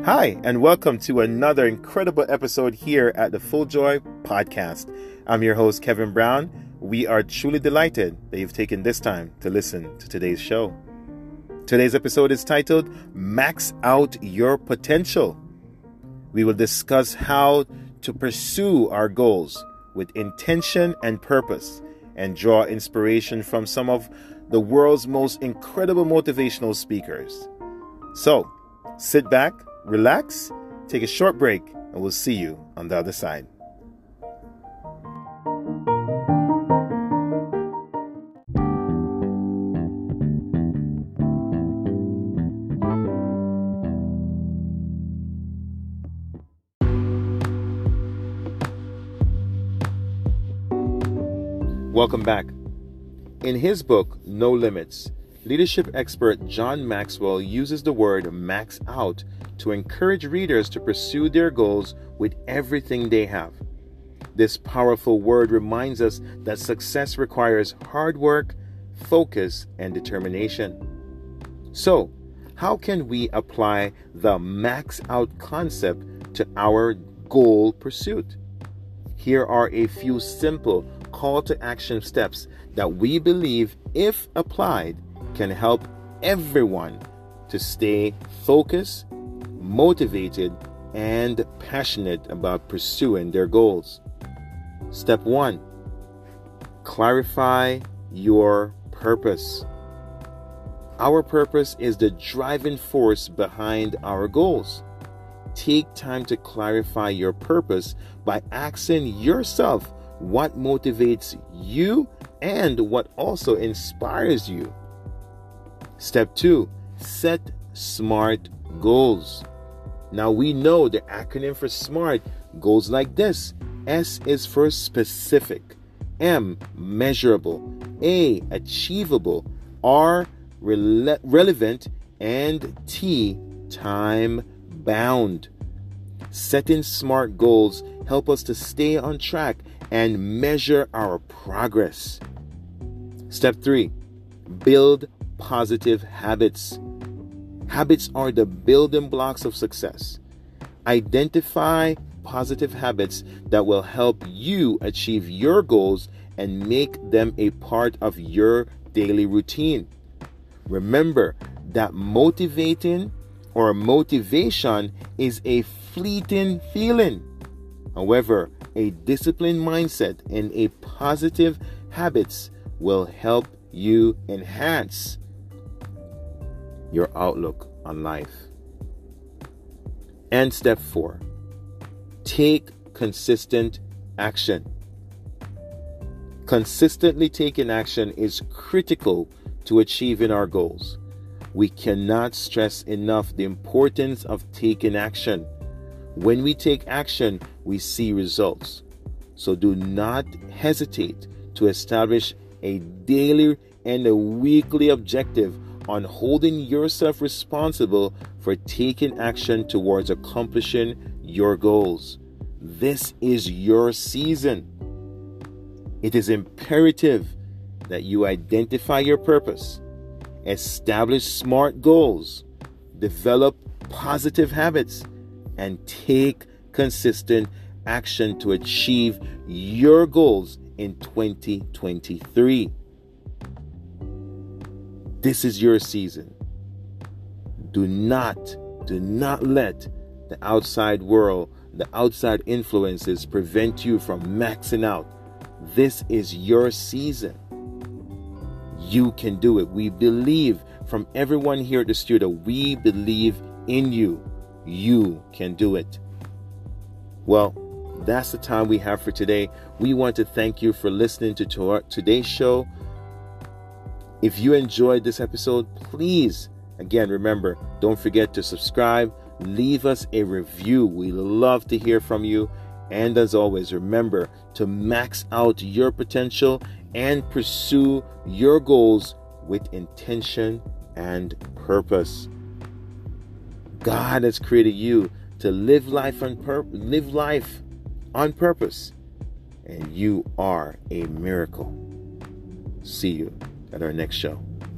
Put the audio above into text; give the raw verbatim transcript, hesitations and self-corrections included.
Hi, and welcome to another incredible episode here at the Full Joy Podcast. I'm your host, Kevin Brown. We are truly delighted that you've taken this time to listen to today's show. Today's episode is titled, Max Out Your Potential. We will discuss how to pursue our goals with intention and purpose and draw inspiration from some of the world's most incredible motivational speakers. So, sit back, relax, take a short break, and we'll see you on the other side. Welcome back. In his book, No Limits, leadership expert John Maxwell uses the word max out to encourage readers to pursue their goals with everything they have. This powerful word reminds us that success requires hard work, focus, and determination. So, how can we apply the max out concept to our goal pursuit? Here are a few simple call to action steps that we believe, if applied, can help everyone to stay focused, motivated, and passionate about pursuing their goals. Step one, clarify your purpose. Our purpose is the driving force behind our goals. Take time to clarify your purpose by asking yourself what motivates you and what also inspires you. Step two, set SMART goals. Now we know the acronym for SMART goes like this. S is for specific, M, measurable, A, achievable, R, rele- relevant, and T, time bound. Setting SMART goals help us to stay on track and measure our progress. Step three, build positive habits. Habits are the building blocks of success. Identify positive habits that will help you achieve your goals and make them a part of your daily routine. Remember that motivating or motivation is a fleeting feeling. However, a disciplined mindset and a positive habits will help you enhance your outlook on life. And step four, take consistent action. Consistently taking action is critical to achieving our goals. We cannot stress enough the importance of taking action. When we take action, we see results. So do not hesitate to establish a daily and a weekly objective on holding yourself responsible for taking action towards accomplishing your goals. This is your season. It is imperative that you identify your purpose, establish SMART goals, develop positive habits, and take consistent action to achieve your goals in twenty twenty-three. This is your season. Do not, do not let the outside world, the outside influences prevent you from maxing out. This is your season. You can do it. We believe from everyone here at the studio, we believe in you. You can do it. Well, that's the time we have for today. We want to thank you for listening to, to our, today's show. If you enjoyed this episode, please, again, remember, don't forget to subscribe, leave us a review. We love to hear from you. And as always, remember to max out your potential and pursue your goals with intention and purpose. God has created you to live life on pur- live life on purpose, and you are a miracle. See you at our next show.